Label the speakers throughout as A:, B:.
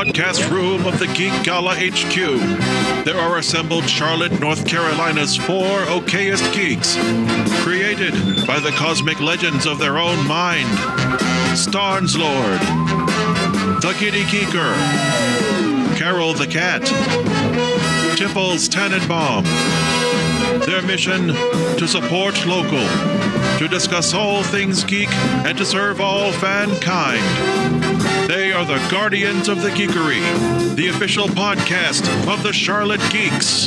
A: broadcast room of the Geek Gala HQ, there are assembled Charlotte, North Carolina's 4 okayest geeks, created by the cosmic legends of their own mind. Starnes Lord, the Kitty Geeker, Carol the Cat, Tipples Tannenbaum. Their mission, to support local, to discuss all things geek, and to serve all fankind. They are the Guardians of the Geekery, the official podcast of the Charlotte Geeks.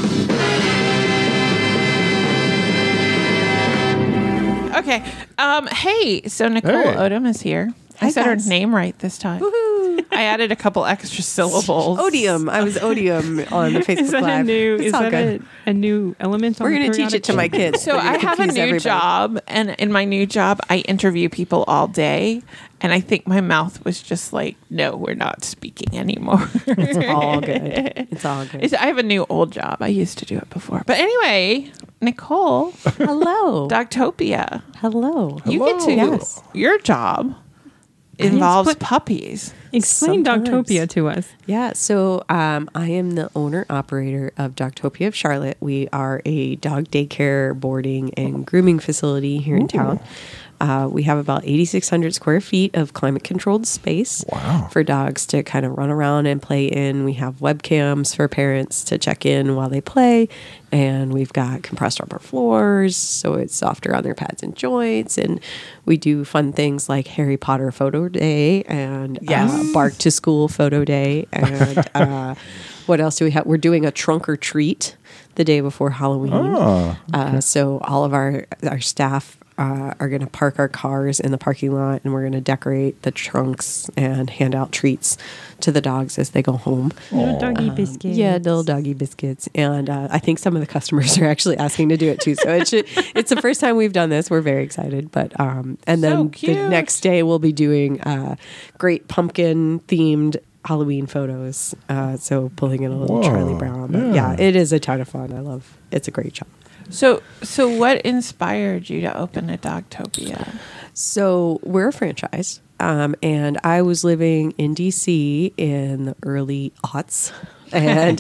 B: Okay. Hey, so Nicole Odom is here. I said her name right this time.
C: Woohoo!
B: I added a couple extra syllables.
C: Odium. I was Odium on the Facebook
D: Is that
C: Live.
D: a new element?
C: We're going to teach it to my kids.
B: So I have a new job, and in my new job, I interview people all day, and I think my mouth was just like, no, we're not speaking anymore.
C: It's all good. It's all good.
B: I have a new old job. I used to do it before. But anyway, Nicole.
C: Hello.
B: Dogtopia.
C: Hello.
B: You get to,
C: Yes.
B: Your job involves puppies.
D: Explain
C: Sometimes.
D: Dogtopia to us.
C: Yeah, so I am the owner-operator of Dogtopia of Charlotte. We are a dog daycare, boarding, and grooming facility here in town. We have about 8,600 square feet of climate-controlled space for dogs to kind of run around and play in. We have webcams for parents to check in while they play, and we've got compressed rubber floors, so it's softer on their pads and joints. And we do fun things like Harry Potter photo day and Bark to School photo day. And what else do we have? We're doing a trunk or treat the day before Halloween. So all of our staff are going to park our cars in the parking lot, and we're going to decorate the trunks and hand out treats to the dogs as they go home.
D: Little doggy biscuits.
C: Yeah, little doggy biscuits. And I think some of the customers are actually asking to do it too. So it's the first time we've done this. We're very excited. But and then the next day we'll be doing great pumpkin themed Halloween photos. So pulling in a little Charlie Brown. But yeah, it is a ton of fun. It's a great job.
B: So what inspired you to open a Dogtopia?
C: So we're a franchise, and I was living in DC in the early aughts, and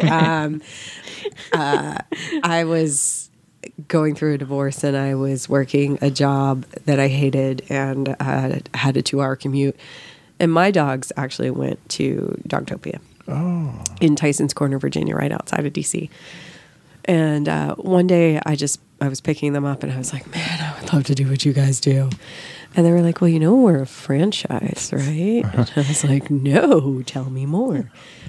C: I was going through a divorce, and I was working a job that I hated, and had a 2-hour commute. And my dogs actually went to Dogtopia in Tyson's Corner, Virginia, right outside of DC. And one day I was picking them up, and I was like, man, I would love to do what you guys do. And they were like, well, we're a franchise, right? And I was like, no, tell me more.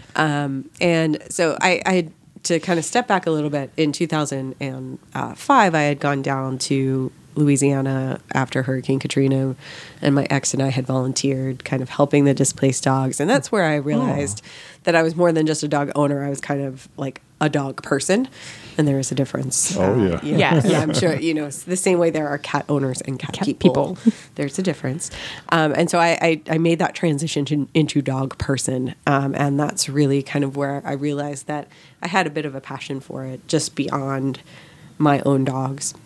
C: And so I had to kind of step back a little bit. In 2005, I had gone down to Louisiana after Hurricane Katrina, and my ex and I had volunteered kind of helping the displaced dogs. And that's where I realized that I was more than just a dog owner. I was kind of like a dog person, and there is a difference. Yeah, I'm sure, it's the same way there are cat owners and cat people. There's a difference. And so I made that transition into dog person. And that's really kind of where I realized that I had a bit of a passion for it, just beyond my own dogs.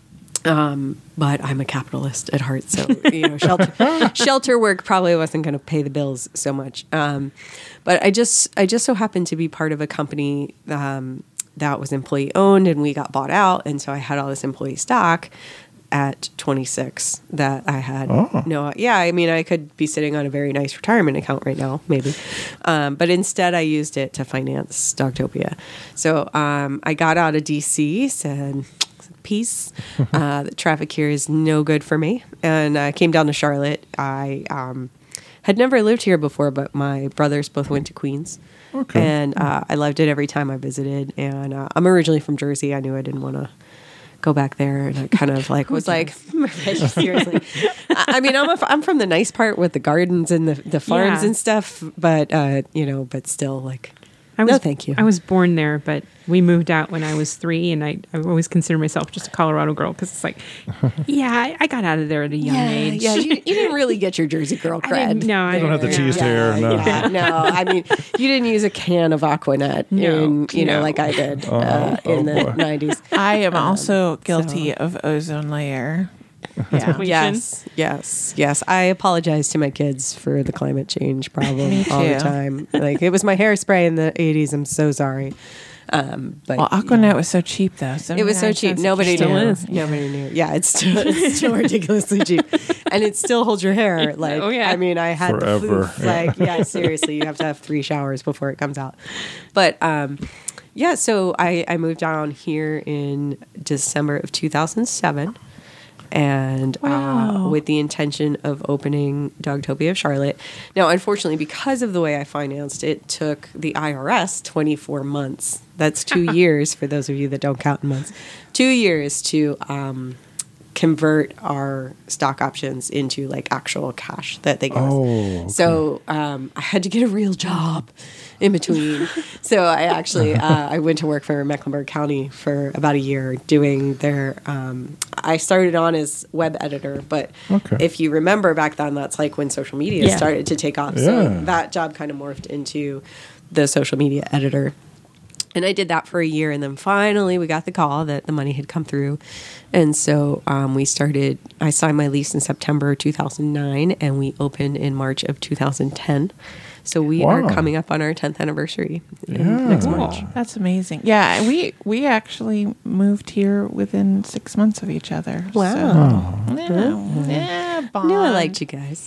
C: But I'm a capitalist at heart, so shelter work probably wasn't going to pay the bills so much. But I just so happened to be part of a company that was employee owned, and we got bought out, and so I had all this employee stock at 26 that I had. I could be sitting on a very nice retirement account right now, maybe, but instead I used it to finance Dogtopia. So I got out of DC, said, peace. The traffic here is no good for me. And I came down to Charlotte. I had never lived here before, but my brothers both went to Queens. Okay. And I loved it every time I visited. And I'm originally from Jersey. I knew I didn't want to go back there. And I kind of was like, seriously. I'm from the nice part with the gardens and the farms and stuff. But, but still no, thank you.
D: I was born there, but we moved out when I was 3, and I always consider myself just a Colorado girl because it's like, I got out of there at a young age.
C: Yeah, you didn't really get your Jersey girl cred.
E: I don't have the teased hair. No.
C: You didn't use a can of Aquanet like I did in the 90s.
B: I am also guilty of ozone layer. Yeah.
D: Situation.
C: Yes. I apologize to my kids for the climate change problem
B: Me
C: all the
B: too.
C: time. Like, it was my hairspray in the 80s. I'm so sorry. But
B: Well, Aquanet was so cheap though.
C: it was so
B: 79
C: cheap.
B: cents a
C: Nobody
B: can.
C: knew.
D: is.
C: Nobody knew. Yeah, it's still ridiculously cheap, and it still holds your hair. Like,
D: Oh, yeah.
C: I mean, I had
E: Forever.
C: the floof. Like, yeah, seriously, you have to have 3 showers before it comes out. But yeah, so I moved down here in December of 2007. And
B: Wow.
C: with the intention of opening Dogtopia of Charlotte. Now, unfortunately, because of the way I financed, it took the IRS 24 months. That's 2 years for those of you that don't count in months. 2 years to convert our stock options into like actual cash that they give us.
E: okay.
C: So I had to get a real job in between. So I actually I went to work for Mecklenburg County for about a year doing their. I started on as web editor, but
E: Okay.
C: if you remember back then, that's like when social media
D: Yeah.
C: started to take off. So
E: Yeah.
C: that job kind of morphed into the social media editor. And I did that for a year, and then finally we got the call that the money had come through, and so we started. I signed my lease in September 2009, and we opened in March of 2010. So we are
E: Wow.
C: coming up on our 10th anniversary
E: Yeah.
C: next March.
D: Cool.
B: That's amazing. Yeah, we actually moved here within 6 months of each other.
C: Wow.
B: So, yeah,
C: I knew I
B: bond.
C: liked you guys.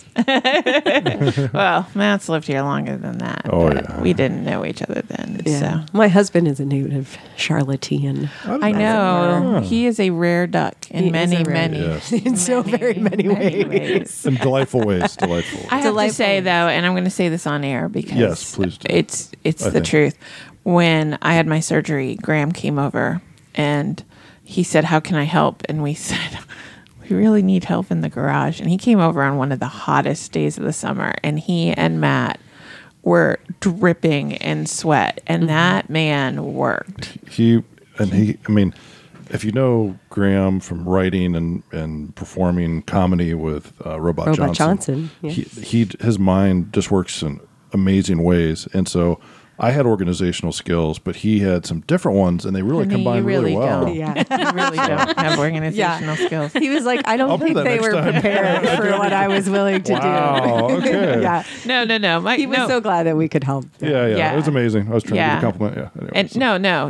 B: Well, Matt's lived here longer than that.
E: Oh,
B: but
E: yeah.
B: we didn't know each other then.
C: Yeah.
B: So
C: My husband is a native Charlottean.
B: I know he is a rare duck
C: He
B: in
C: is
B: many,
C: a rare
B: many,
E: Yes.
C: In so very many ways.
E: In delightful ways. Delightful.
B: I have to
C: Delightful
B: say
C: ways.
B: though, and I'm going to say this on air because
E: Yes, please do.
B: it's
E: I
B: the
E: think.
B: truth. When I had my surgery, Graham came over and he said, "How can I help?" And we said, "We really need help in the garage." And he came over on one of the hottest days of the summer, and he and Matt were dripping in sweat, and that man worked.
E: I mean, if you know Graham from writing and performing comedy with Robot Johnson,
C: yeah.
E: his mind just works in amazing ways. And so I had organizational skills, but he had some different ones, and they really
B: Honey,
E: combined
B: you really
E: well.
B: don't.
C: Yeah.
B: You really don't have organizational skills.
C: He was like, I don't
E: I'll do
C: think
E: that
C: they
E: next
C: were
E: time.
C: prepared for what I was willing to
E: Wow,
C: do.
E: okay.
C: Yeah.
B: No.
C: He was so glad that we could help.
E: Yeah,
B: Yeah.
E: It was amazing. I was trying to
B: Yeah.
E: give a compliment. Yeah. Anyway,
B: And
E: so-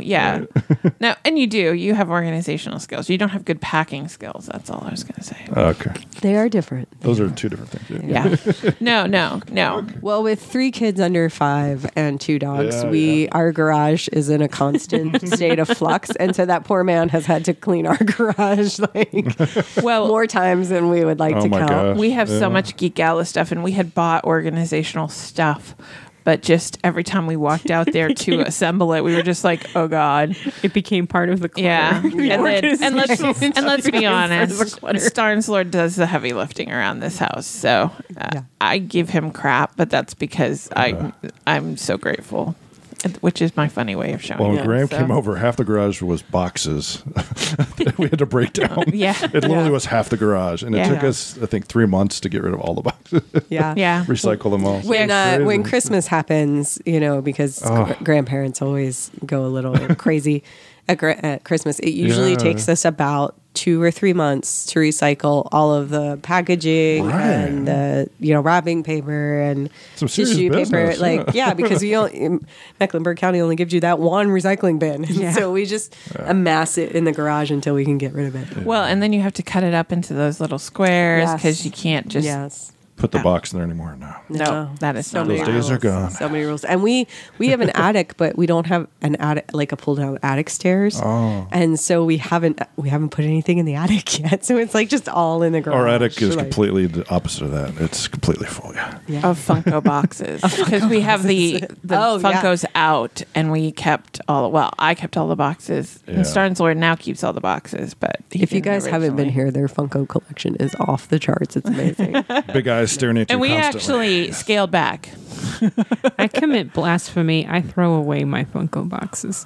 B: no, and you have organizational skills. You don't have good packing skills. That's all I was going to say.
E: Okay.
C: They are different.
E: Those are two different things. Yeah.
B: Yeah. No.
C: Well, with 3 kids under 5 and 2 dogs,
E: Yeah,
C: our garage is in a constant state of flux, and so that poor man has had to clean our garage like
B: Well,
C: more times than we would like
E: Oh
C: to
E: my
C: count.
E: gosh.
B: we have
E: Yeah.
B: so much Geek Gala stuff, and we had bought organizational stuff. But just every time we walked out there to assemble it, we were just like, "Oh God,
D: It became part of the clutter.
B: yeah." And let's be honest,
D: Part of the clutter.
B: Starnes Lord does the heavy lifting around this house, so
C: Yeah.
B: I give him crap, but that's because I'm so grateful, which is my funny way of showing.
E: Well, when
B: it,
E: Graham
B: so.
E: came over, half the garage was boxes that we had to break down.
B: Yeah.
E: It literally was half the garage, and it
B: Yeah.
E: took us, I think, 3 months to get rid of all the boxes,
C: Yeah.
B: Yeah.
E: recycle them all.
C: When
E: Crazy.
C: when Christmas happens, because grandparents always go a little crazy at Christmas. It usually
E: Yeah.
C: takes us about 2 or 3 months to recycle all of the packaging
E: Right.
C: and the wrapping paper and
E: Some serious
C: tissue paper.
E: business,
C: Like because Mecklenburg County only gives you that one recycling bin, so we just amass it in the garage until we can get rid of it.
B: Well, and then you have to cut it up into those little squares
C: Yes.
B: because you can't just.
C: Yes.
E: Put the box in there anymore. No.
B: No, that is
C: so
B: not
C: many
B: allowed.
E: Those days are
C: rules.
E: gone.
C: So many rules, and we have an attic, but we don't have an attic like a pull down attic stairs.
E: Oh.
C: And so we haven't put anything in the attic yet. So it's like just all in the garage.
E: Our attic is
C: Like,
E: completely the opposite of that. It's completely full. Yeah.
B: Of Funko boxes because we have the
C: Oh, yeah.
B: Funkos out, and we kept all. Well, I kept all the boxes,
E: Yeah.
B: and Starnes Lord now keeps all the boxes. But he
C: If you
B: didn't
C: guys haven't been
B: originally.
C: here, their Funko collection is off the charts. It's amazing.
E: Big eyes staring at you
B: and we
E: constantly.
B: actually scaled back.
D: I commit blasphemy. I throw away my Funko boxes.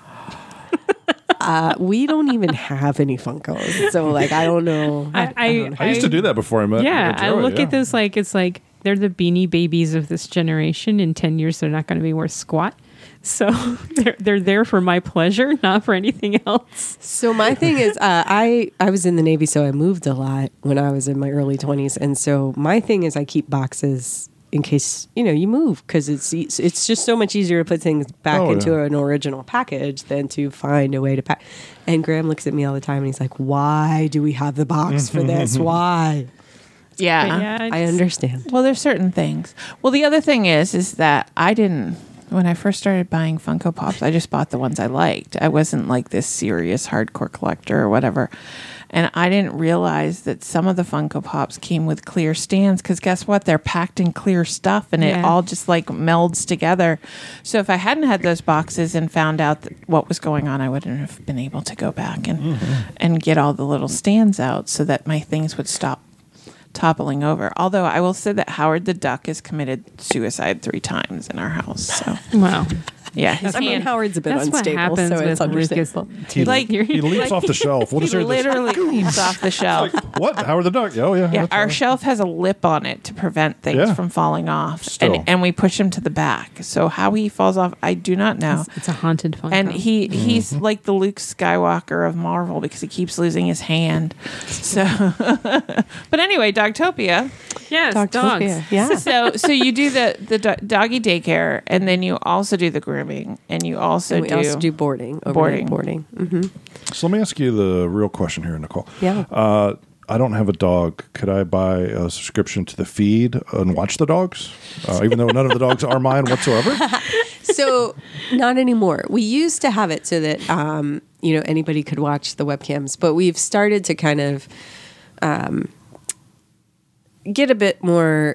C: We don't even have any Funkos, so like I don't know.
D: I
E: used to do that before I met.
D: Yeah, I
E: Joey,
D: look
E: yeah.
D: at this like it's like they're the Beanie Babies of this generation. In 10 years, they're not going to be worth squat. So they're there for my pleasure, not for anything else.
C: So my thing is, I was in the Navy, so I moved a lot when I was in my early 20s, and so my thing is I keep boxes in case you move, because it's just so much easier to put things back into an original package than to find a way to pack. And Graham looks at me all the time, and he's like, "Why do we have the box for this? Why?"
B: Yeah.
C: I understand.
B: Well, there's certain things. Well, the other thing is that I didn't, when I first started buying Funko Pops, I just bought the ones I liked. I wasn't like this serious hardcore collector or whatever. And I didn't realize that some of the Funko Pops came with clear stands, because guess what? They're packed in clear stuff, and it all just like melds together. So if I hadn't had those boxes and found out what was going on, I wouldn't have been able to go back and get all the little stands out so that my things would stop toppling over. Although I will say that Howard the Duck has committed suicide 3 times in our house. So
D: Wow.
B: yeah, his hand,
C: Howard's a bit
D: That's what
C: unstable,
D: happens
C: so it's
D: with
C: understandable.
E: He,
B: Like-
E: he leaps off the shelf. We'll
B: he
E: just hear this.
B: literally leaps off the shelf.
E: What? Howard the Duck? Oh, yeah.
B: Yeah,
E: that's
B: our
E: right.
B: shelf has a lip on it to prevent things
E: Yeah.
B: from falling off,
E: Still.
B: and we push him to the back. So how he falls off, I do not know.
D: It's a haunted Funko.
B: And he's like the Luke Skywalker of Marvel, because he keeps losing his hand. So, but anyway, Dogtopia.
D: yes,
C: Dogtopia,
D: dogs.
C: yeah.
B: So you do the doggy daycare, and then you also do the grooming, and you also
C: And we also do boarding, overnight boarding.
E: So let me ask you the real question here, Nicole.
C: Yeah.
E: I don't have a dog. Could I buy a subscription to the feed and watch the dogs? Even though none of the dogs are mine whatsoever?
C: So not anymore. We used to have it so that anybody could watch the webcams, but we've started to kind of get a bit more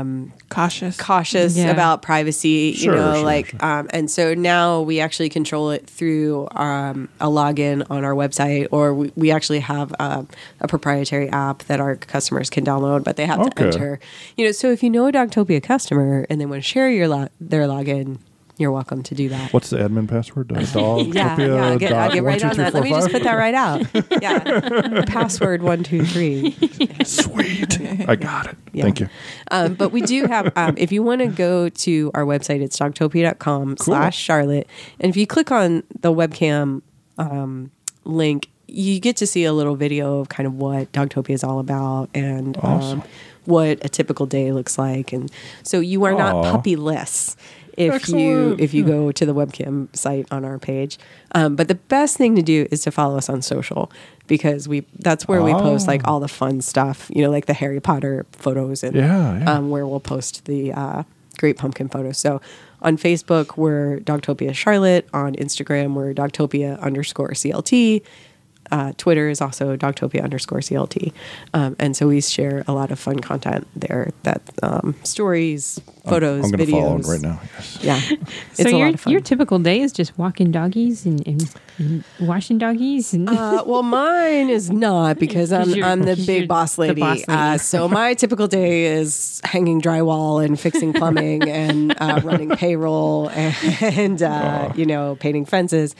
C: cautious
D: Yeah.
C: about privacy.
E: Sure, sure.
C: And so now we actually control it through a login on our website, or we actually have a proprietary app that our customers can download, but they have to enter. So if you know a Dogtopia customer and they want to share their login, you're welcome to do that.
E: What's the admin password? Dog.
C: Yeah, I'll get right on that. Let me just put that right out. Yeah, password 123.
E: Sweet. I got it.
C: Yeah.
E: Thank you.
C: But we do have, if you want to go to our website, it's dogtopia.com/Charlotte. And if you click on the webcam link, you get to see a little video of kind of what Dogtopia is all about, and
E: Awesome.
C: what a typical day looks like. And so you are not
E: Aw.
C: puppyless if
E: Excellent.
C: you go to the webcam site on our page. But the best thing to do is to follow us on social, because that's where we post like all the fun stuff, like the Harry Potter photos, and
E: Yeah.
C: where we'll post the Great Pumpkin photos. So on Facebook, we're Dogtopia Charlotte. On Instagram, we're Dogtopia_CLT. Twitter is also Dogtopia_CLT. And so we share a lot of fun content there, that stories, photos,
E: I'm going to
C: videos.
E: follow it right now. Yes.
C: Yeah.
D: So
C: It's a lot of fun.
D: your typical day is just walking doggies and washing doggies. And
C: Well, mine is not, because I'm the
D: you're
C: big boss
D: the
C: lady.
D: boss lady.
C: So my typical day is hanging drywall and fixing plumbing and running payroll and painting fences.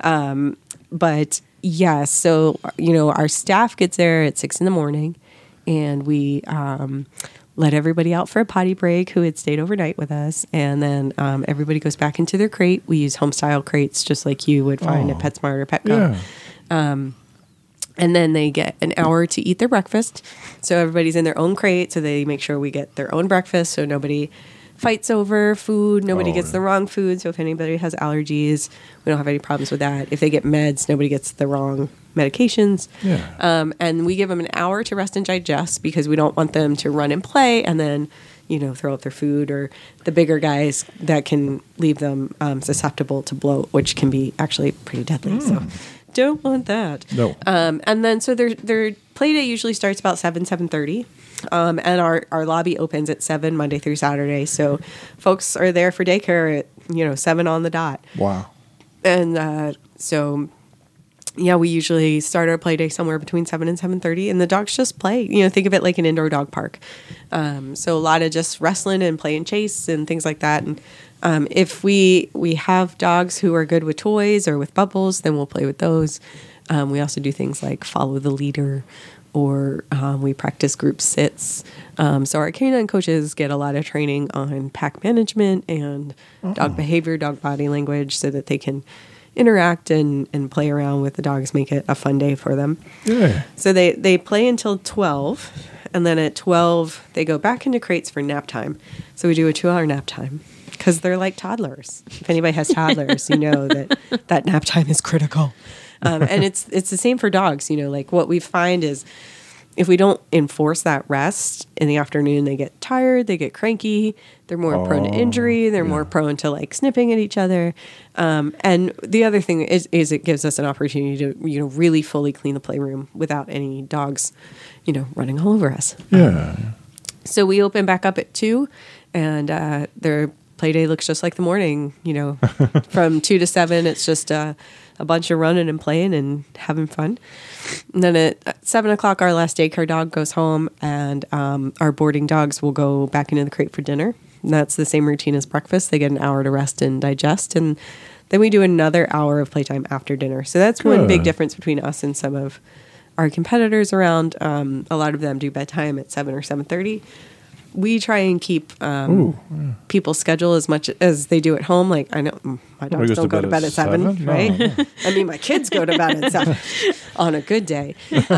C: But yes, so our staff gets there at 6 a.m, and we let everybody out for a potty break who had stayed overnight with us, and then everybody goes back into their crate. We use home style crates, just like you would find at PetSmart or Petco.
E: Yeah.
C: And then they get an hour to eat their breakfast. So everybody's in their own crate, so they make sure we get their own breakfast, so nobody fights over food. Nobody gets the wrong food. So if anybody has allergies, we don't have any problems with that. If they get meds, nobody gets the wrong medications.
E: Yeah.
C: And we give them an hour to rest and digest, because we don't want them to run and play and then, throw up their food, or the bigger guys that can leave them susceptible to bloat, which can be actually pretty deadly. So don't want that.
E: No.
C: And then so their play day usually starts about 7:30. And our lobby opens at 7 Monday through Saturday. So folks are there for daycare at 7 on the dot.
E: Wow.
C: And so we usually start our play day somewhere between 7 and 7:30, and the dogs just play. Think of it like an indoor dog park. So a lot of just wrestling and play and chase and things like that. And if we have dogs who are good with toys or with bubbles, then we'll play with those. We also do things like follow the leader, or we practice group sits. So our canine coaches get a lot of training on pack management and dog behavior, dog body language, so that they can interact and play around with the dogs, make it a fun day for them.
E: Yeah.
C: So they play until 12, and then at 12, they go back into crates for nap time. So we do a 2-hour nap time because they're like toddlers. If anybody has toddlers, you know that nap time is critical. And it's the same for dogs. You know, like what we find is if we don't enforce that rest in the afternoon, they get tired, they get cranky, they're more prone to injury, they're more prone to like snipping at each other. And the other thing is it gives us an opportunity to, you know, really fully clean the playroom without any dogs, you know, running all over us.
E: Yeah.
C: So we open back up at 2, and their play day looks just like the morning, you know, from 2 to 7. It's just a bunch of running and playing and having fun. And then at 7 o'clock, our last daycare dog goes home, and our boarding dogs will go back into the crate for dinner. And that's the same routine as breakfast. They get an hour to rest and digest, and then we do another hour of playtime after dinner. So that's one big difference between us and some of our competitors around. A lot of them do bedtime at 7 or 7:30. We try and keep people's schedule as much as they do at home. Like, I know my dogs don't go to bed at 7, right? No. I mean, my kids go to bed at 7 on a good day.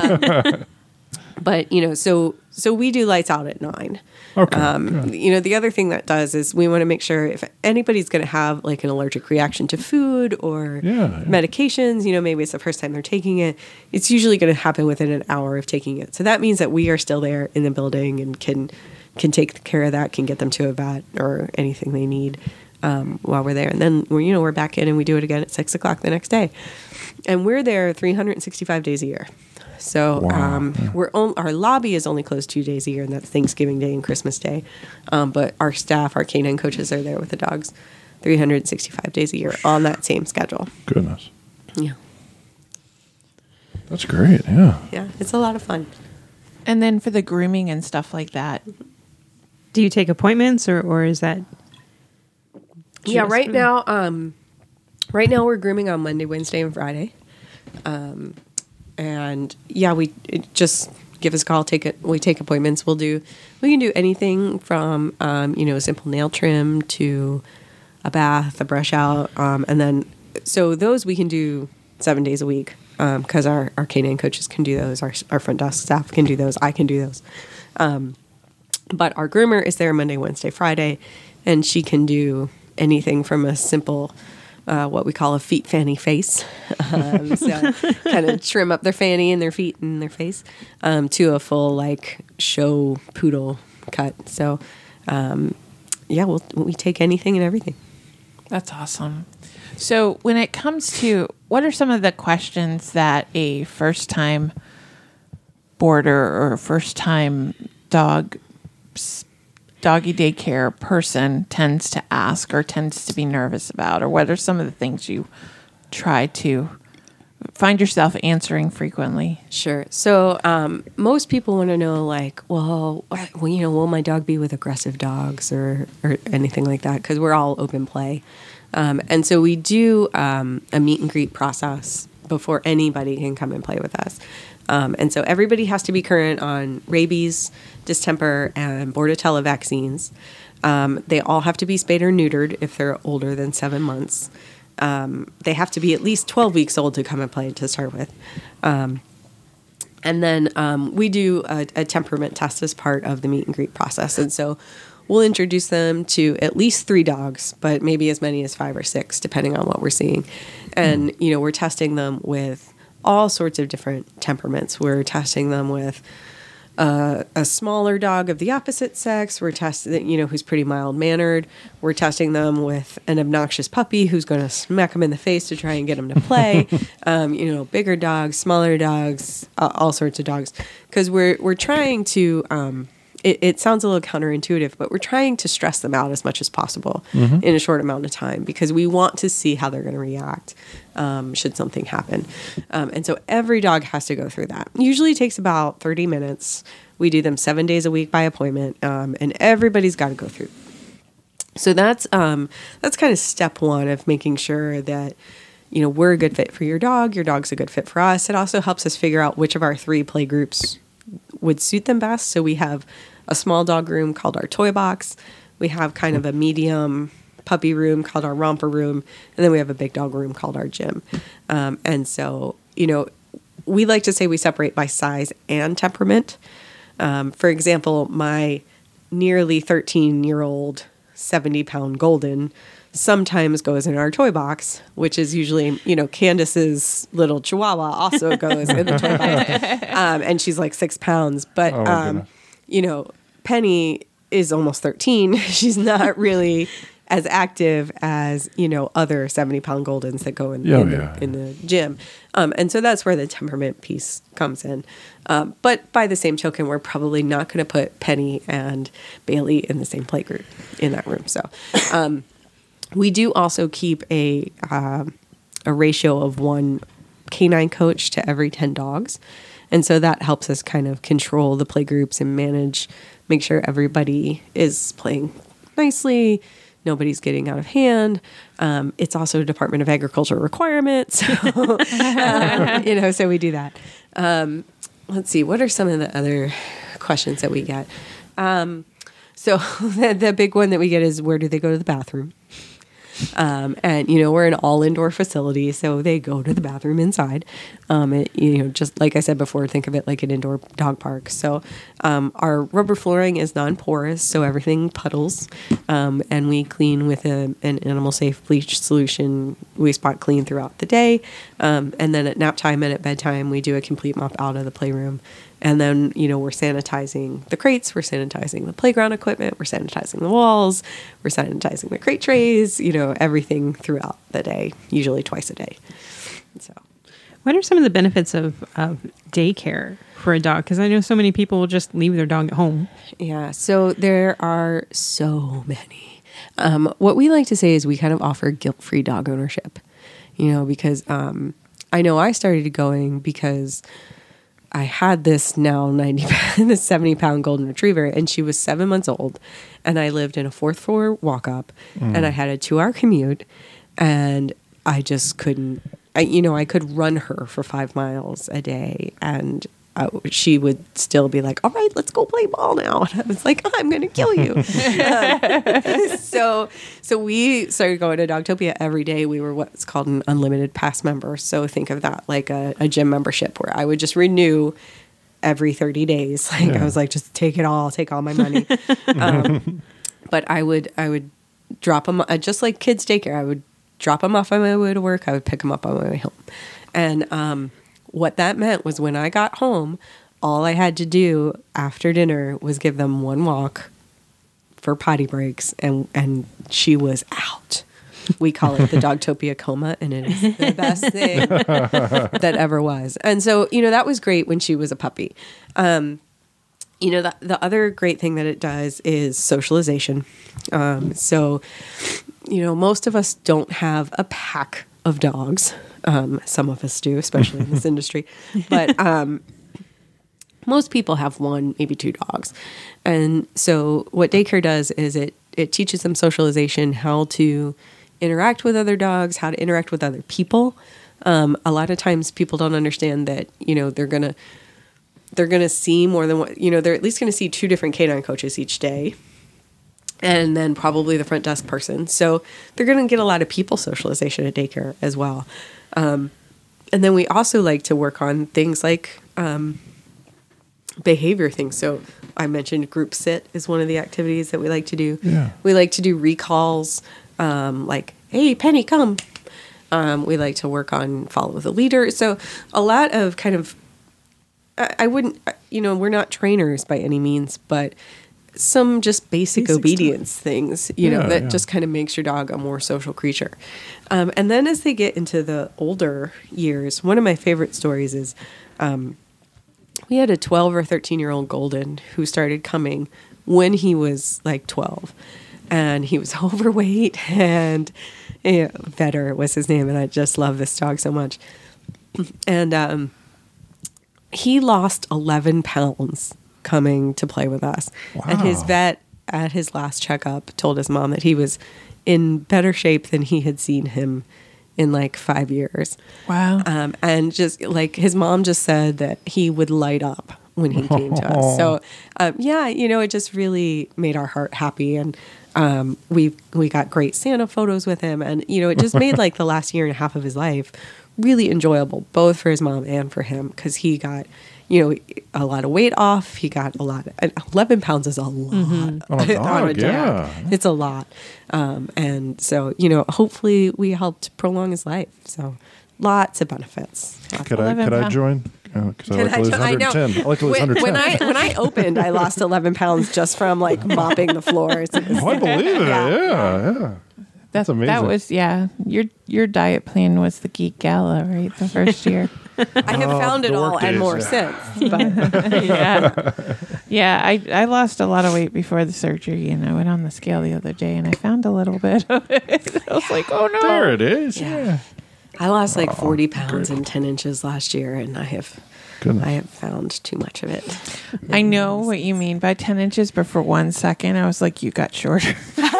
C: But, you know, so we do lights out at 9.
E: Okay.
C: You know, the other thing that does is we want to make sure if anybody's going to have like an allergic reaction to food or medications, you know, maybe it's the first time they're taking it, it's usually going to happen within an hour of taking it. So that means that we are still there in the building and can take care of that, can get them to a vet or anything they need while we're there. And then we're back in and we do it again at 6 o'clock the next day. And we're there 365 days a year. So our lobby is only closed 2 days a year, and that's Thanksgiving Day and Christmas Day. But our staff, our canine coaches, are there with the dogs 365 days a year on that same schedule.
E: Goodness.
C: Yeah.
E: That's great. Yeah.
C: Yeah, it's a lot of fun.
B: And then for the grooming and stuff like that.
D: Do you take appointments or is that?
C: Yeah, right now we're grooming on Monday, Wednesday, and Friday. And yeah, we just give us a call. We take appointments. We can do anything from a simple nail trim to a bath, a brush out, and then so those we can do 7 days a week because our canine coaches can do those. Our front desk staff can do those. I can do those. But our groomer is there Monday, Wednesday, Friday, and she can do anything from a simple what we call a feet fanny face. So kind of trim up their fanny and their feet and their face to a full like show poodle cut. So we take anything and everything.
B: That's awesome. So when it comes to what are some of the questions that a first-time boarder or first-time doggy daycare person tends to ask or tends to be nervous about? Or what are some of the things you try to find yourself answering frequently?
C: Sure. So most people want to know, like, will my dog be with aggressive dogs or anything like that? Because we're all open play. And so we do a meet and greet process before anybody can come and play with us. And so everybody has to be current on rabies, distemper, and Bordetella vaccines. They all have to be spayed or neutered if they're older than 7 months. They have to be at least 12 weeks old to come and play to start with. And then we do a temperament test as part of the meet and greet process. And so we'll introduce them to at least 3 dogs, but maybe as many as 5 or 6, depending on what we're seeing. And, we're testing them with all sorts of different temperaments. We're testing them with a smaller dog of the opposite sex. We're testing, who's pretty mild-mannered. We're testing them with an obnoxious puppy who's going to smack them in the face to try and get them to play. Bigger dogs, smaller dogs, all sorts of dogs. Because we're trying to... It sounds a little counterintuitive, but we're trying to stress them out as much as possible in a short amount of time because we want to see how they're going to react should something happen. And so every dog has to go through that. Usually takes about 30 minutes. We do them 7 days a week by appointment, and everybody's got to go through. So that's kind of step one of making sure that we're a good fit for your dog. Your dog's a good fit for us. It also helps us figure out which of our 3 play groups would suit them best. So we have a small dog room called our toy box. We have kind of a medium puppy room called our romper room. And then we have a big dog room called our gym. And so, we like to say we separate by size and temperament. For example, my nearly 13-year-old 70-pound golden sometimes goes in our toy box, which is usually, Candace's little chihuahua also goes in the toy box. And she's like 6 pounds. But, Penny is almost 13. She's not really as active as, other 70-pound Goldens that go in the gym. And so that's where the temperament piece comes in. But by the same token, we're probably not going to put Penny and Bailey in the same play group in that room. So we do also keep a ratio of 1 canine coach to every 10 dogs. And so that helps us kind of control the play groups and make sure everybody is playing nicely. Nobody's getting out of hand. It's also a Department of Agriculture requirement. So, so we do that. Let's see. What are some of the other questions that we get? So the big one that we get is, where do they go to the bathroom? And, we're an all indoor facility, so they go to the bathroom inside. Just like I said before, think of it like an indoor dog park. So, our rubber flooring is non-porous, so everything puddles. And we clean with an animal safe bleach solution. We spot clean throughout the day. And then at nap time and at bedtime, we do a complete mop out of the playroom. And then, we're sanitizing the crates, we're sanitizing the playground equipment, we're sanitizing the walls, we're sanitizing the crate trays, everything throughout the day, usually twice a day. So,
D: what are some of the benefits of daycare for a dog? Because I know so many people will just leave their dog at home.
C: Yeah, so there are so many. What we like to say is we kind of offer guilt-free dog ownership, because I know I started going because I had this now 70-pound golden retriever, and she was 7 months old, and I lived in a 4th floor walk-up, and I had a 2-hour commute, and I just couldn't. I could run her for 5 miles a day, and she would still be like, "All right, let's go play ball now." And I was like, "I'm going to kill you." So we started going to Dogtopia every day. We were what's called an unlimited pass member. So think of that like a gym membership, where I would just renew every 30 days. I was like, just take it all, take all my money. But I would drop them, just like kids' daycare. I would drop them off on my way to work. I would pick them up on my way home. And what that meant was, when I got home, all I had to do after dinner was give them 1 walk for potty breaks, and she was out. We call it the Dogtopia coma, and it is the best thing that ever was. And so, that was great when she was a puppy. The other great thing that it does is socialization. So, most of us don't have a pack of dogs. Some of us do, especially in this industry. But most people have 1, maybe 2 dogs. And so what daycare does is it teaches them socialization, how to interact with other dogs, how to interact with other people. A lot of times people don't understand that, they're going to see more than one, they're at least going to see 2 different canine coaches each day. And then probably the front desk person. So they're going to get a lot of people socialization at daycare as well. And then we also like to work on things like behavior things. So I mentioned group sit is one of the activities that we like to do.
E: Yeah.
C: We like to do recalls, like, "Hey, Penny, come." We like to work on follow the leader. So a lot of kind of, I wouldn't, we're not trainers by any means, but some just basic obedience things, that just kind of makes your dog a more social creature. And then as they get into the older years, one of my favorite stories is we had a 12 or 13-year-old golden who started coming when he was like 12. And he was overweight, and Vetter was his name, and I just love this dog so much. And he lost 11 pounds coming to play with us. Wow. And his vet at his last checkup told his mom that he was in better shape than he had seen him in like 5 years.
B: Wow.
C: And just like his mom just said that he would light up when he came to us. So, yeah, it just really made our heart happy. And we got great Santa photos with him. And, it just made like the last year and a half of his life really enjoyable, both for his mom and for him, because he got, a lot of weight off. He got 11 pounds is a lot.
E: On a dog, yeah.
C: It's a lot. And so, hopefully we helped prolong his life. So lots of benefits.
E: Could I join? Because I like to lose 110. I like to lose 110.
C: When I opened, I lost 11 pounds just from like mopping the floors.
E: I believe it. Yeah. That's amazing.
B: That was Your diet plan was the Geek Gala, right? The first year.
C: I have found it all and more since. But.
B: I lost a lot of weight before the surgery, and I went on the scale the other day, and I found a little bit of it. I was like, oh no,
E: there it is. Yeah.
C: I lost like 40 pounds and 10 inches last year, and I have found too much of it.
B: I know what you mean by 10 inches, but for 1 second, I was like, you got shorter.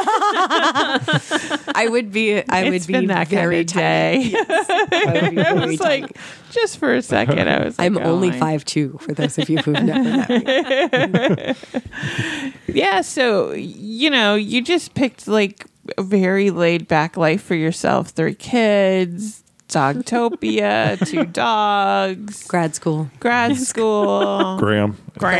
C: I would be
B: that
C: very
B: kind of day.
C: Yes. I would be very
B: I was
C: tiny.
B: like, just for a second, I was like,
C: I'm only 5'2", for those of you who've never met me.
B: Yeah, so, you just picked like a very laid back life for yourself. 3 kids, Dogtopia, 2 dogs,
C: Grad school,
E: Graham.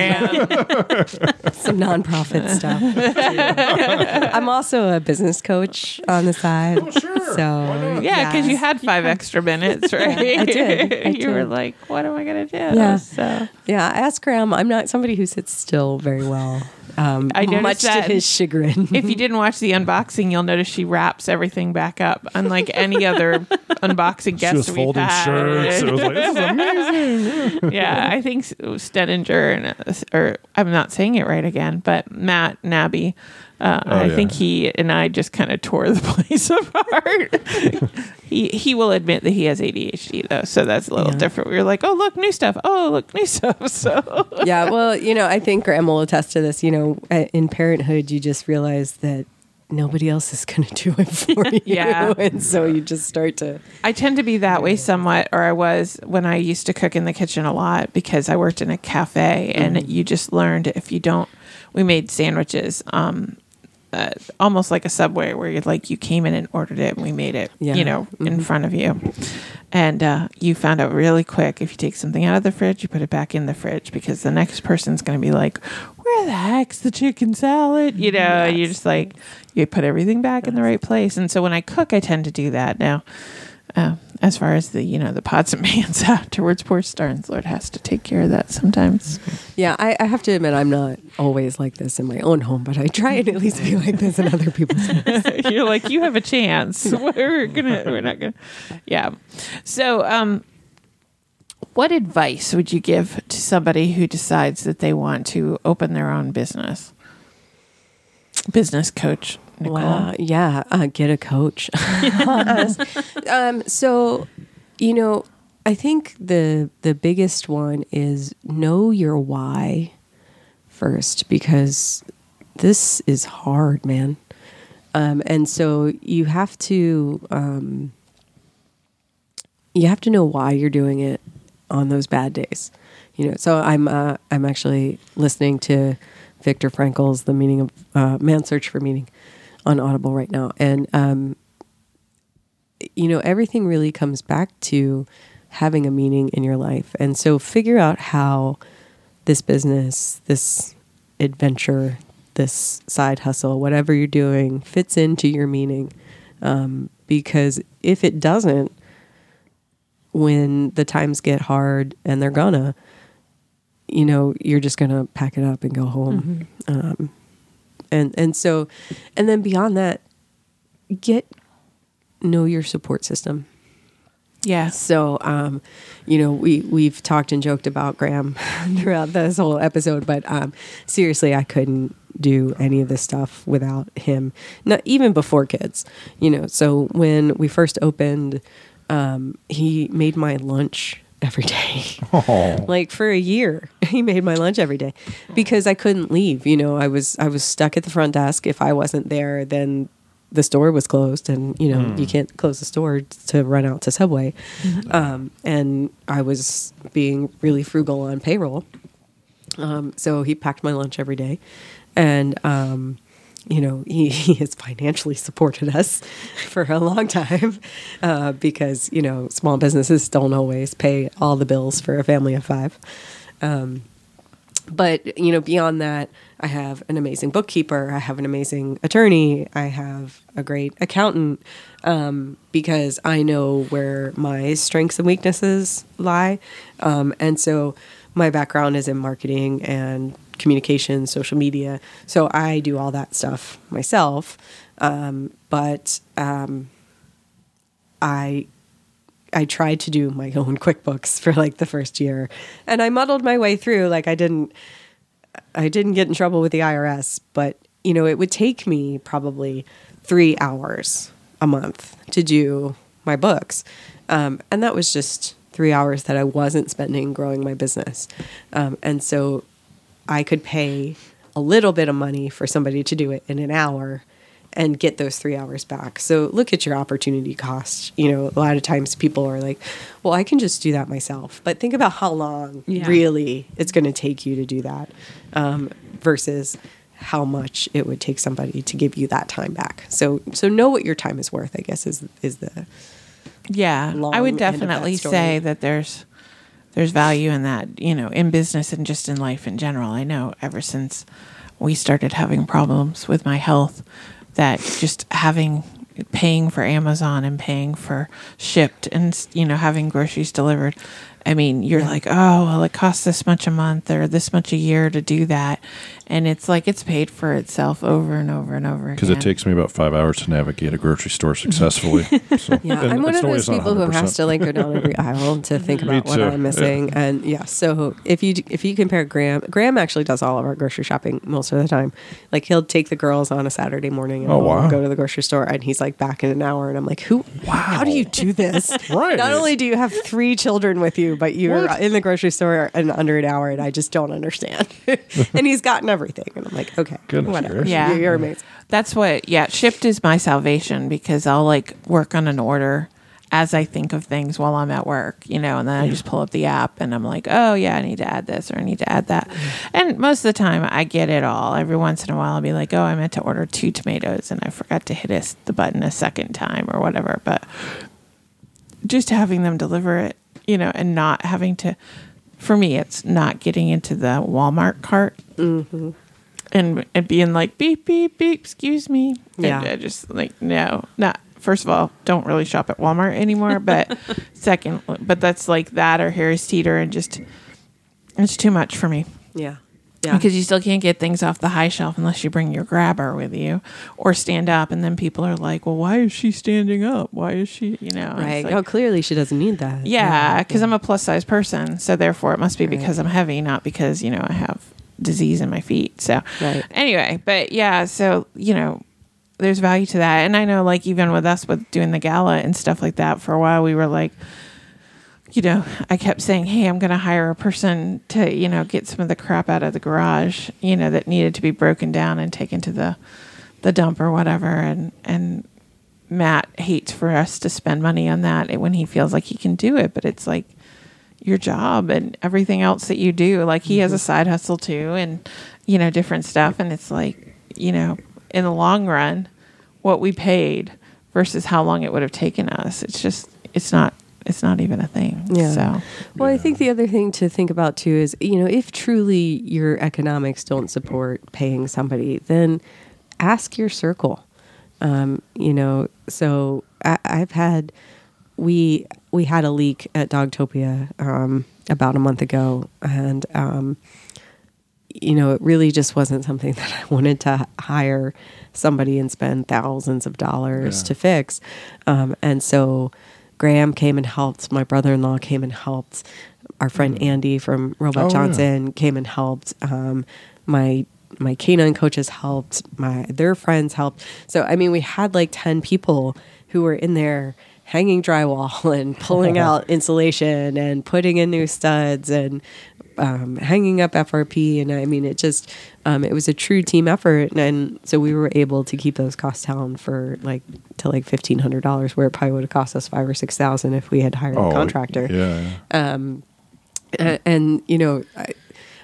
C: some nonprofit stuff. I'm also a business coach on the side. Oh, sure. So
B: because you had 5 extra minutes, right?
C: I did.
B: You were like, what am I going to do?
C: Yeah.
B: So.
C: Yeah, ask Graham. I'm not somebody who sits still very well.
B: I noticed
C: much
B: that
C: to his chagrin.
B: If you didn't watch the unboxing, you'll notice she wraps everything back up, unlike any other unboxing guest
E: She was
B: we've
E: folding
B: had.
E: shirts. It was like, this is amazing.
B: Yeah, I think Stedinger, or I'm not saying it right again, but Matt Nabby. I think he and I just kind of tore the place apart. He will admit that he has ADHD though, so that's a little different. We were like, oh look, new stuff. Oh look, new stuff. So
C: yeah, well, I think Graham will attest to this. In parenthood, you just realize that nobody else is going to do it for you.
B: Yeah.
C: And so you just start to...
B: I tend to be that way somewhat, or I was when I used to cook in the kitchen a lot because I worked in a cafe, and you just learned if you don't... We made sandwiches, almost like a Subway, where you came in and ordered it, and we made it, in front of you. And you found out really quick, if you take something out of the fridge, you put it back in the fridge, because the next person's going to be like, where the heck's the chicken salad? And you're just like, you put everything back in the right place. And so when I cook, I tend to do that now. As far as the pots and pans afterwards, poor Starnes Lord has to take care of that sometimes.
C: Yeah, I have to admit, I'm not always like this in my own home, but I try and at least be like this in other people's homes.
B: You're like, you have a chance. We're not gonna. Yeah. So, what advice would you give to somebody who decides that they want to open their own business? Business coach, Nicole.
C: Wow, yeah, get a coach. So, I think the biggest one is know your why first, because this is hard, man. And so you have to know why you're doing it on those bad days. So I'm actually listening to Viktor Frankl's The Meaning of Man's Search for Meaning on Audible right now. And, everything really comes back to having a meaning in your life. And so figure out how this business, this adventure, this side hustle, whatever you're doing, fits into your meaning. Because if it doesn't, when the times get hard, and they're gonna, you're just gonna pack it up and go home. Mm-hmm. And then beyond that, know your support system.
B: Yeah.
C: So, we've talked and joked about Graham throughout this whole episode, but seriously, I couldn't do any of this stuff without him. Not even before kids, So when we first opened, he made my lunch every day.
E: Oh.
C: Like for a year, he made my lunch every day because I couldn't leave. I was stuck at the front desk. If I wasn't there, then the store was closed, and you can't close the store to run out to Subway. Mm-hmm. And I was being really frugal on payroll. So he packed my lunch every day. And, he has financially supported us for a long time because, small businesses don't always pay all the bills for a family of 5. But, beyond that, I have an amazing bookkeeper. I have an amazing attorney. I have a great accountant because I know where my strengths and weaknesses lie. And so my background is in marketing and communication, social media. So I do all that stuff myself. But I tried to do my own QuickBooks for like the first year, and I muddled my way through. Like I didn't get in trouble with the IRS, but it would take me probably 3 hours a month to do my books. And that was just 3 hours that I wasn't spending growing my business. And so I could pay a little bit of money for somebody to do it in an hour and get those 3 hours back. So look at your opportunity cost. A lot of times people are like, well, I can just do that myself. But think about how long really it's going to take you to do that versus how much it would take somebody to give you that time back. So know what your time is worth, I guess, is the
B: I would definitely say that there's value in that, in business and just in life in general. I know ever since we started having problems with my health, that just paying for Amazon and paying for shipped and, having groceries delivered. I mean, you're like, oh, well, it costs this much a month or this much a year to do that. And it's like it's paid for itself over and over and over again.
E: Because it takes me about 5 hours to navigate a grocery store successfully. So,
C: I'm one of those people who has to go down every aisle to think about what I'm missing. Yeah. And so if you compare Graham actually does all of our grocery shopping most of the time. Like he'll take the girls on a Saturday morning and we'll go to the grocery store, and he's like back in an hour, and I'm like, how do you do this?
E: Right.
C: Not only do you have 3 children with you, but you're in the grocery store in under an hour, and I just don't understand. And he's gotten everything, and I'm like, okay, whatever.
E: Gracious.
B: Yeah,
C: you're amazing.
B: That's what. Yeah, Shipt is my salvation because I'll work on an order as I think of things while I'm at work, and then I just pull up the app and I'm like, oh yeah, I need to add this or I need to add that. And most of the time I get it all. Every once in a while I'll be like, oh, I meant to order 2 tomatoes and I forgot to hit the button a second time or whatever. But just having them deliver it, and not having to, for me, it's not getting into the Walmart cart and being like, beep, beep, beep, excuse me.
C: Yeah.
B: And just no, not. First of all, don't really shop at Walmart anymore. But that's like that or Harris Teeter, and just it's too much for me.
C: Yeah.
B: Because you still can't get things off the high shelf unless you bring your grabber with you or stand up. And then people are like, well, why is she standing up? Why is she,
C: Right.
B: Like,
C: Clearly she doesn't need that.
B: Yeah, because I'm a plus size person. So therefore it must be because I'm heavy, not because, I have disease in my feet. So anyway, but yeah, so, there's value to that. And I know even with us with doing the gala and stuff like that, for a while we were like, I kept saying, hey, I'm going to hire a person to, get some of the crap out of the garage, that needed to be broken down and taken to the dump or whatever. And Matt hates for us to spend money on that when he feels like he can do it. But it's like your job and everything else that you do. Like he has a side hustle too and, different stuff. And it's like, in the long run, what we paid versus how long it would have taken us. It's not even a thing.
C: Yeah.
B: So,
C: well, I think the other thing to think about too is, if truly your economics don't support paying somebody, then ask your circle. So we had a leak at Dogtopia about a month ago, and it really just wasn't something that I wanted to hire somebody and spend thousands of dollars to fix. And so Graham came and helped. My brother-in-law came and helped. Our friend Andy from Robot Johnson came and helped. My canine coaches helped. Their friends helped. So, we had 10 people who were in there hanging drywall and pulling out insulation and putting in new studs and hanging up FRP. And it was a true team effort. And so we were able to keep those costs down to $1,500, where it probably would have cost us $5,000 or $6,000 if we had hired a contractor.
E: Yeah.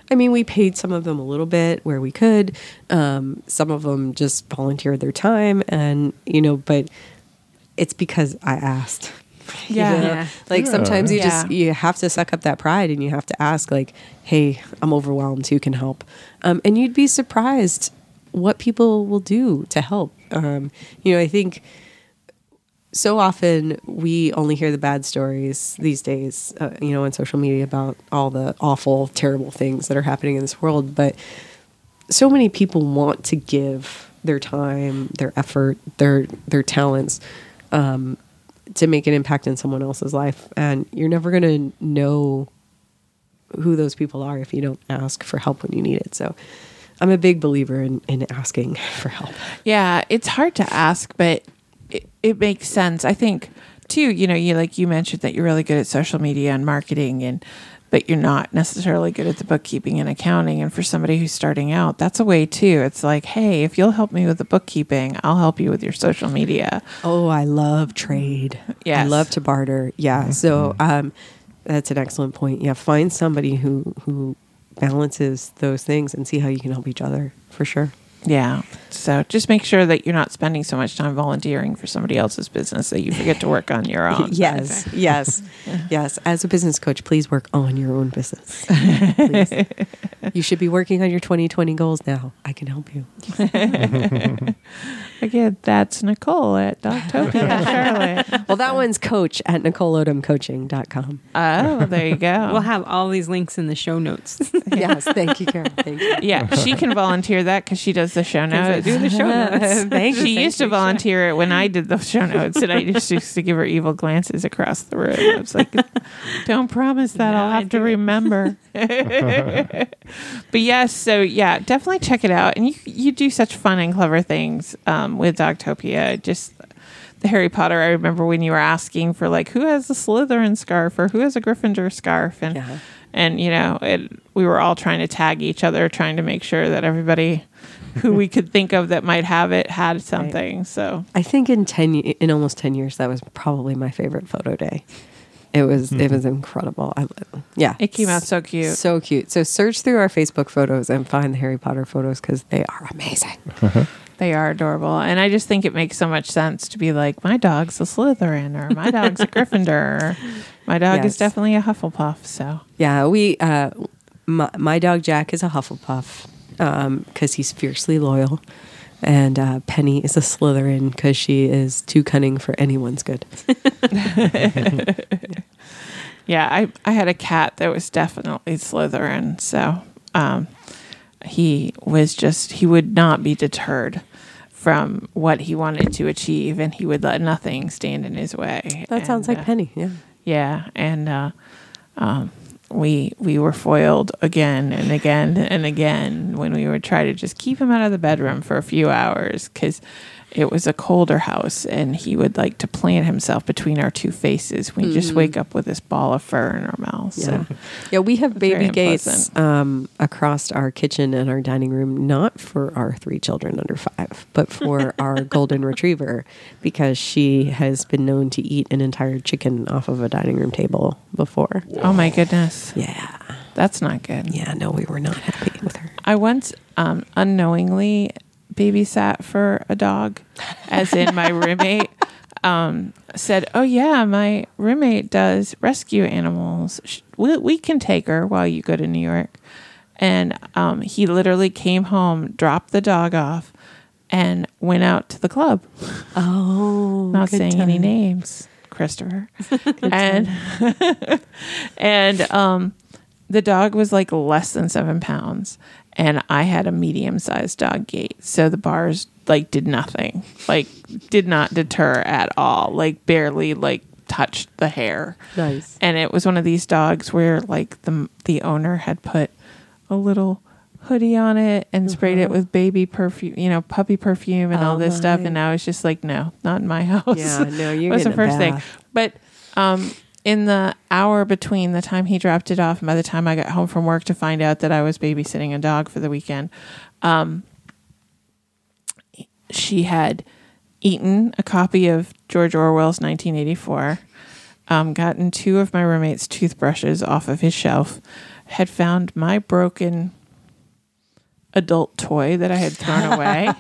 C: I mean, we paid some of them a little bit where we could. Some of them just volunteered their time, and but it's because I asked.
B: Yeah.
D: Yeah.
C: Like sometimes
B: Yeah.
C: you have to suck up that pride and you have to ask, like, hey, I'm overwhelmed, who can help? And you'd be surprised what people will do to help. I think so often we only hear the bad stories these days, on social media about all the awful, terrible things that are happening in this world. But so many people want to give their time, their effort, their talents, to make an impact in someone else's life. And you're never going to know who those people are if you don't ask for help when you need it. So I'm a big believer in asking for help.
B: Yeah, it's hard to ask, but it makes sense. I think too, you mentioned that you're really good at social media and marketing, but you're not necessarily good at the bookkeeping and accounting. And for somebody who's starting out, that's a way too. It's like, hey, if you'll help me with the bookkeeping, I'll help you with your social media.
C: Oh, I love trade.
B: Yes.
C: I love to barter. Yeah. So that's an excellent point. Yeah. Find somebody who balances those things and see how you can help each other, for sure.
B: Yeah. So just make sure that you're not spending so much time volunteering for somebody else's business that you forget to work on your own.
C: Yes. Yes. Yes. As a business coach, please work on your own business. Please. You should be working on your 2020 goals now. I can help you.
B: Again, that's Nicole at Doctopia, Charlotte.
C: Well, that one's coach at NicoleOdomCoaching.com.
B: Oh, there you go.
D: We'll have all these links in the show notes.
C: Yes. Thank you, Karen. Thank you.
B: Yeah, she can volunteer that because she does the show notes.
D: do the show notes.
C: Thank you.
B: She used to volunteer it when I did the show notes, and I just used to give her evil glances across the room. I was like, don't promise that.
D: No,
B: I'll have to remember. But yes, so yeah, definitely check it out. And you do such fun and clever things with Doctopia. Just the Harry Potter, I remember when you were asking for like, who has a Slytherin scarf or who has a Gryffindor scarf? And
C: Yeah.
B: and we were all trying to tag each other, trying to make sure that everybody who we could think of that might have it had something. So
C: I think in almost 10 years, that was probably my favorite photo day. It was incredible. Yeah.
B: it came out so cute.
C: So cute. So search through our Facebook photos and find the Harry Potter photos because they are amazing.
B: They are adorable. And I just think it makes so much sense to be like, my dog's a Slytherin or my dog's a Gryffindor or my dog is
C: Yes.
B: definitely a Hufflepuff. So
C: Yeah, my dog Jack is a Hufflepuff because he's fiercely loyal. And Penny is a Slytherin because she is too cunning for anyone's good.
B: yeah, I had a cat that was definitely Slytherin. So he would not be deterred from what he wanted to achieve, and he would let nothing stand in his way.
C: That sounds like Penny, yeah.
B: Yeah, and we were foiled again and again and again when we would try to just keep him out of the bedroom for a few hours because it was a colder house, and he would like to plant himself between our two faces. We'd just wake up with this ball of fur in our mouths.
C: Yeah,
B: So.
C: yeah. We have
B: very
C: baby gates
B: unpleasant.
C: across our kitchen and our dining room, not for our 3 children under 5, but for our golden retriever, because she has been known to eat an entire chicken off of a dining room table before.
B: Oh my goodness.
C: Yeah,
B: That's not good.
C: yeah. No, we were not happy with her.
B: I once unknowingly babysat for a dog, as in my roommate said, oh yeah, my roommate does rescue animals. We can take her while you go to New York. And he literally came home, dropped the dog off, and went out to the club.
C: Oh,
B: Not
C: good
B: saying any
C: time.
B: names, Christopher. and the dog was like less than 7 pounds, and I had a medium-sized dog gate, so the bars like did nothing, like did not deter at all, like barely like touched the hair.
C: Nice.
B: And it was one of these dogs where like the owner had put a little hoodie on it and sprayed it with baby perfume, puppy perfume and all this stuff. And I was just like, no, not in my house.
C: Yeah, no, you're
B: was the
C: getting a
B: first thing.
C: bath.
B: But in the hour between the time he dropped it off and by the time I got home from work to find out that I was babysitting a dog for the weekend, she had eaten a copy of George Orwell's 1984, gotten 2 of my roommate's toothbrushes off of his shelf, had found my broken adult toy that I had thrown away.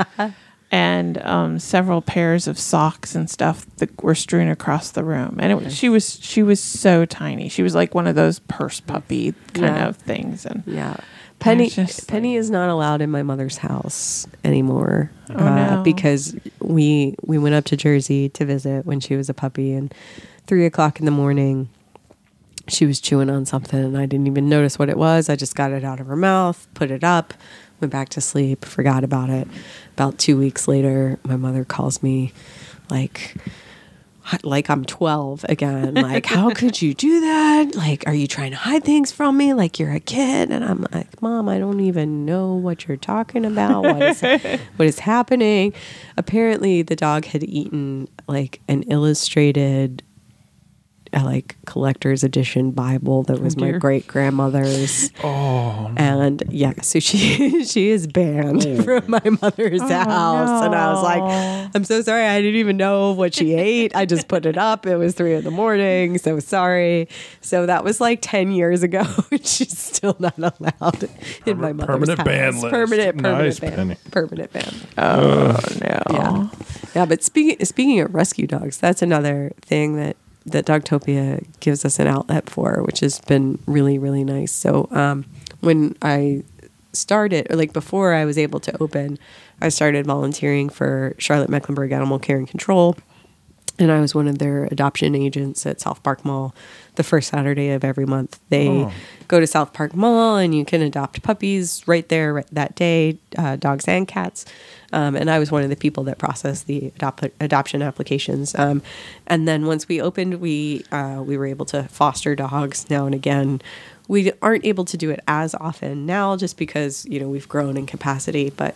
B: And several pairs of socks and stuff that were strewn across the room. And she was so tiny. She was like one of those purse puppy kind of things. And
C: Penny
B: just
C: Penny is not allowed in my mother's house anymore
B: no.
C: because we went up to Jersey to visit when she was a puppy, and 3:00 in the morning she was chewing on something and I didn't even notice what it was. I just got it out of her mouth, put it up, went back to sleep, forgot about it. About 2 weeks later, my mother calls me like I'm 12 again. Like, how could you do that? Like, are you trying to hide things from me? Like, you're a kid. And I'm like, Mom, I don't even know what you're talking about. What is happening? Apparently, the dog had eaten like an illustrated like collector's edition Bible that was my great grandmother's.
E: Oh, no.
C: And so she is banned from my mother's house. And I was like, I'm so sorry. I didn't even know what she ate. I just put it up. It was 3 a.m. So sorry. So that was like 10 years ago. She's still not allowed in my mother's
E: permanent
C: house.
E: ban list.
C: Permanent
E: Nice,
C: ban.
E: Penny.
C: Permanent ban.
B: oh no.
C: Yeah. But speaking of rescue dogs, that's another thing that Dogtopia gives us an outlet for, which has been really, really nice. So when I started, or like before I was able to open, I started volunteering for Charlotte Mecklenburg Animal Care and Control. And I was one of their adoption agents at South Park Mall the first Saturday of every month. They go to South Park Mall and you can adopt puppies right there that day, dogs and cats. And I was one of the people that processed the adoption applications. And then once we opened, we were able to foster dogs now and again. We aren't able to do it as often now just because, we've grown in capacity. But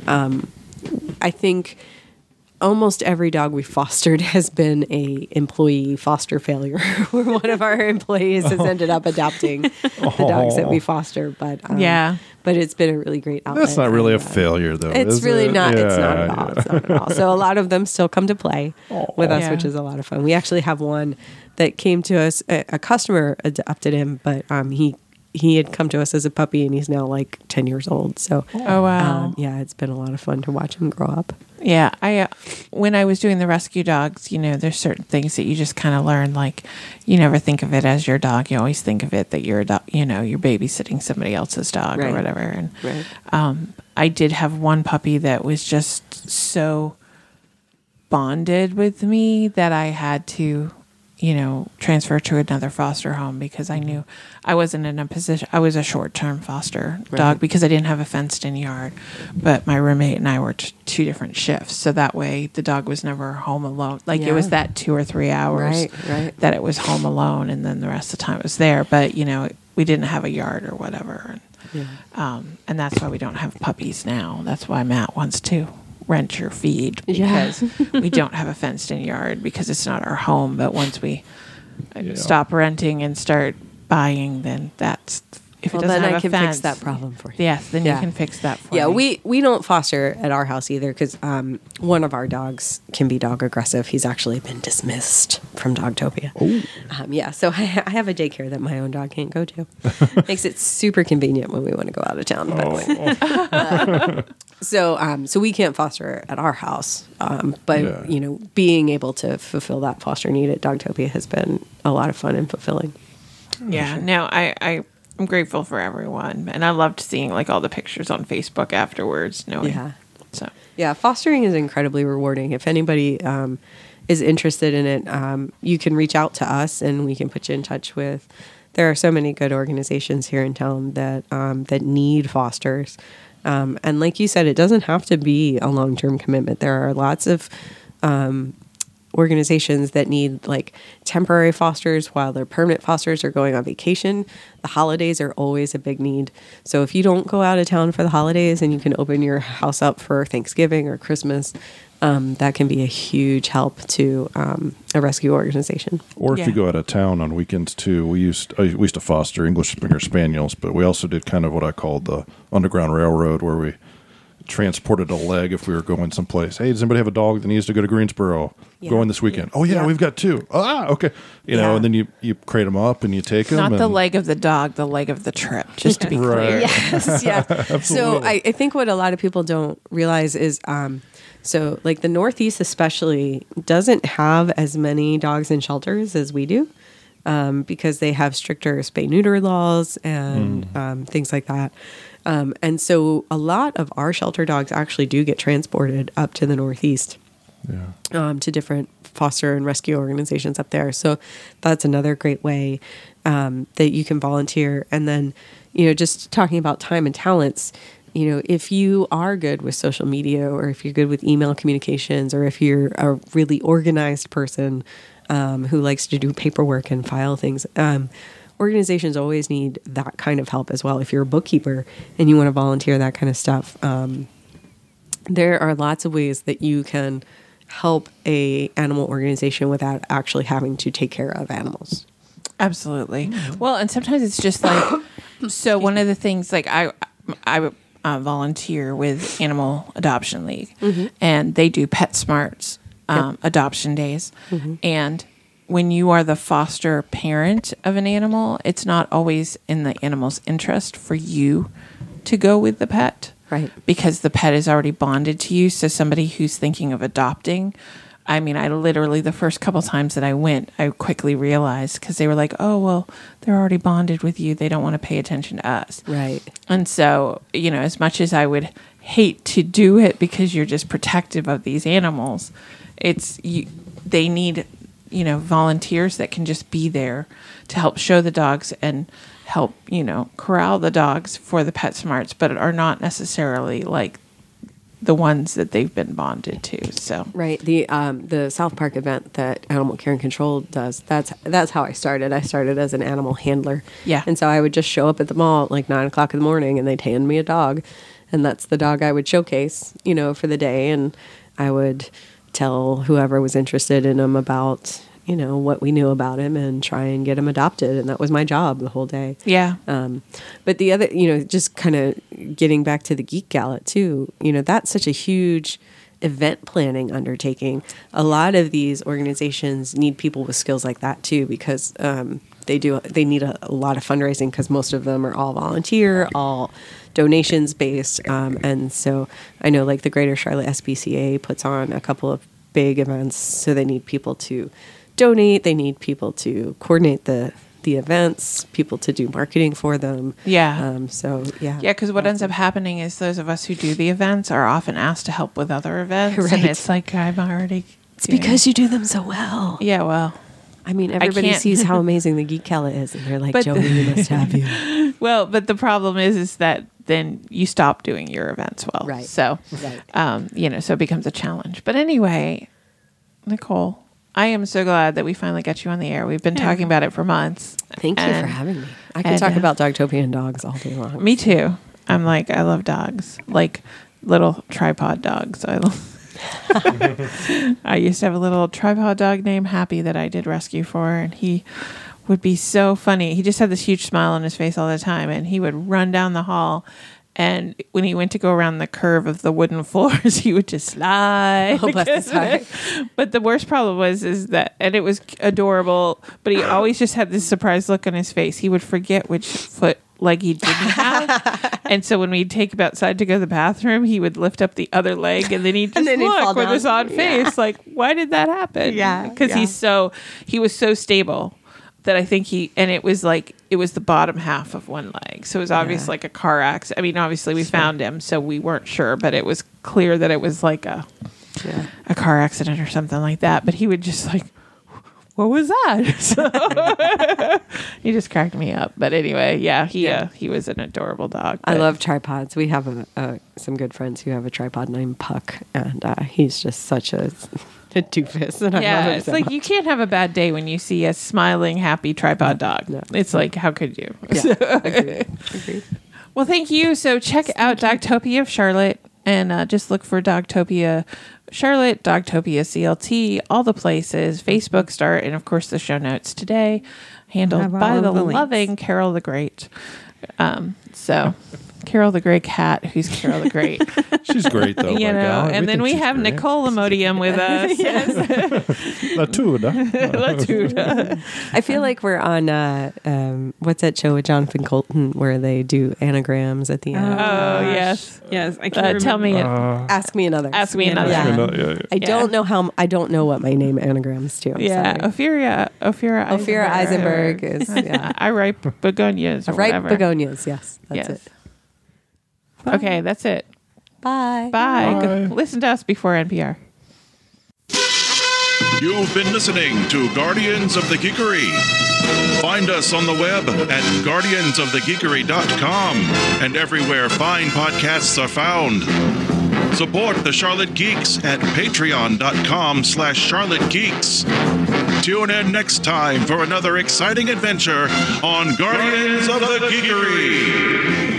C: I think almost every dog we fostered has been a employee foster failure where one of our employees has ended up adopting the dogs that we foster. But but it's been a really great outlet.
E: That's not really a failure, though.
C: It's
E: is
C: really
E: it?
C: not.
E: Yeah,
C: It's not at all. It's not at all. So a lot of them still come to play with us,
B: Yeah.
C: which is a lot of fun. We actually have one that came to us. A customer adopted him, but he had come to us as a puppy, and he's now like 10 years old. So
B: Oh wow.
C: it's been a lot of fun to watch him grow up.
B: Yeah, when I was doing the rescue dogs, there's certain things that you just kind of learn. Like, you never think of it as your dog. You always think of it that you're you're babysitting somebody else's dog or whatever. And I did have one puppy that was just so bonded with me that I had to, transfer to another foster home because I knew I wasn't in a position. I was a short-term foster dog because I didn't have a fenced-in yard, but my roommate and I were two different shifts. So that way the dog was never home alone. Like it was that 2 or 3 hours that it was home alone. And then the rest of the time it was there. But, we didn't have a yard or whatever. And that's why we don't have puppies now. That's why Matt wants to rent your feed because we don't have a fenced-in yard because it's not our home. But once we stop renting and start buying, then that's if it doesn't
C: then
B: have
C: I
B: a
C: can
B: fence,
C: fix that problem for you.
B: Yes, then you can fix that for
C: we
B: me.
C: don't foster at our house either because one of our dogs can be dog aggressive. He's actually been dismissed from Dogtopia. So I have a daycare that my own dog can't go to. Makes it super convenient when we want to go out of town. By the way. So we can't foster at our house, but being able to fulfill that foster need at Dogtopia has been a lot of fun and fulfilling.
B: Yeah, no, I'm grateful for everyone, and I loved seeing like all the pictures on Facebook afterwards. Fostering is incredibly rewarding. If anybody
C: is interested in it, you can reach out to us, and we can put you in touch with. There are so many good organizations here in town that need fosters. And like you said, it doesn't have to be a long-term commitment. There are lots of organizations that need like temporary fosters while their permanent fosters are going on vacation. The holidays are always a big need. So if you don't go out of town for the holidays and you can open your house up for Thanksgiving or Christmas, that can be a huge help to a rescue organization.
E: Or if you go out of town on weekends too, we used to foster English Springer Spaniels, but we also did kind of what I called the Underground Railroad, where we transported a leg if we were going someplace. Hey, does anybody have a dog that needs to go to Greensboro?
C: Yeah.
E: Going this weekend. Oh, yeah,
C: Yeah.
E: we've got 2. Okay.
C: Yeah.
E: And then you crate them up and you take them.
B: Not
E: and,
B: the leg of the dog, the leg of the trip, just to be
E: Right.
B: clear.
C: Yes, yeah. So I think what a lot of people don't realize is, so like the Northeast especially doesn't have as many dogs in shelters as we do, because they have stricter spay-neuter laws and things like that. And so a lot of our shelter dogs actually do get transported up to the Northeast. To different foster and rescue organizations up there. So that's another great way that you can volunteer. And then, just talking about time and talents, if you are good with social media, or if you're good with email communications, or if you're a really organized person who likes to do paperwork and file things, organizations always need that kind of help as well. If you're a bookkeeper and you want to volunteer that kind of stuff, there are lots of ways that you can help a animal organization without actually having to take care of animals.
B: Absolutely. Well, and sometimes it's just like, so one of the things, like I volunteer with Animal Adoption League, and they do PetSmarts adoption days. And when you are the foster parent of an animal, it's not always in the animal's interest for you to go with the pet.
C: Right.
B: Because the pet is already bonded to you. So somebody who's thinking of adopting, I mean, I literally, the first couple times that I went, I quickly realized, because they were like, oh, well, they're already bonded with you. They don't want to pay attention to us.
C: Right.
B: And so, as much as I would hate to do it because you're just protective of these animals, they need, volunteers that can just be there to help show the dogs and help, corral the dogs for the PetSmarts, but are not necessarily like the ones that they've been bonded to. So
C: Right. The South Park event that Animal Care and Control does, that's how I started. I started as an animal handler.
B: Yeah.
C: And so I would just show up at the mall at like 9:00 in the morning, and they'd hand me a dog, and that's the dog I would showcase, for the day. And I would tell whoever was interested in him about, what we knew about him, and try and get him adopted. And that was my job the whole day.
B: yeah,
C: But the other, just kind of getting back to the Geek Gala too, that's such a huge event planning undertaking. A lot of these organizations need people with skills like that too, because they need a lot of fundraising, because most of them are all volunteer, all donations based. And so I know like the Greater Charlotte SPCA puts on a couple of big events, so they need people to donate, they need people to coordinate the events, people to do marketing for them.
B: Yeah.
C: Yeah,
B: because what ends up happening is those of us who do the events are often asked to help with other events.
C: Right.
B: And it's like, I'm already...
C: it's because you do them so well.
B: Yeah, well...
C: I mean, everybody
B: can't-
C: sees how amazing the Geek Gala is, and they're like,
B: But
C: Joey, we must have you.
B: Well, but the problem is that then you stop doing your events well.
C: Right.
B: So,
C: Right.
B: so it becomes a challenge. But anyway, Nicole, I am so glad that we finally got you on the air. We've been talking about it for months.
C: Thank you for
B: And-
C: having me. I can
B: and,
C: talk about Dogtopia and dogs all day long.
B: Me too. I'm like, I love dogs, like little tripod dogs. I used to have a little tripod dog named Happy that I did rescue for, and he would be so funny. He just had this huge smile on his face all the time, and he would run down the hall. And when he went to go around the curve of the wooden floors, he would just slide.
C: Oh, bless his heart.
B: But the worst problem is that, and it was adorable, but he always just had this surprised look on his face. He would forget which leg he didn't have. And so when we'd take him outside to go to the bathroom, he would lift up the other leg, and then he'd just
C: then he'd fall
B: look with
C: down.
B: his odd face, like, why did that happen?
C: Yeah,
B: Because
C: yeah.
B: he was so stable that I think it was the bottom half of one leg. So it was obviously like a car accident. I mean, obviously we found him, so we weren't sure, but it was clear that it was like a car accident or something like that. But he would just like, what was that? So he just cracked me up. But anyway, he was an adorable dog.
C: I
B: but-
C: love tripods. We have some good friends who have a tripod named Puck, and he's just such a doofus. And I love him
B: it's
C: so
B: like
C: much.
B: you can't have a bad day when you see a smiling, happy tripod dog.
C: no.
B: It's like, how could you?
C: Yeah, agreed.
B: Well, thank you. So check out Dogtopia of Charlotte, and just look for Dogtopia Charlotte, Dogtopia CLT, all the places, Facebook start, and of course the show notes today, handled
D: Have all
B: by
D: of
B: the
D: the links.
B: loving Carol the Great. So Carol the Gray Cat, who's Carol the Great.
E: She's great, though.
B: You
E: by
B: know,
E: golly.
B: and then
E: think
B: we
E: she's
B: have
E: great.
B: Nicole Imodium with us.
E: Latuda.
B: Latuda.
C: I feel like we're on what's that show with Jonathan Colton where they do anagrams at the end?
B: Oh, yes.
D: Yes, I can
B: Tell me it.
C: Ask me another.
B: Ask me another.
C: Yeah.
E: Yeah.
C: I don't know I don't know what my name anagrams to. I'm
B: Yeah,
C: sorry. Ophira Eisenberg is
B: I write begonias or
C: ripe
B: whatever.
C: begonias. Yes, that's
B: Yes.
C: it.
B: Okay, that's it.
C: Bye.
B: Bye.
E: Bye.
B: Listen to us before NPR.
A: You've been listening to Guardians of the Geekery. Find us on the web at guardiansofthegeekery.com and everywhere fine podcasts are found. Support the Charlotte Geeks at patreon.com/Charlotte Geeks. Tune in next time for another exciting adventure on Guardians of the Geekery.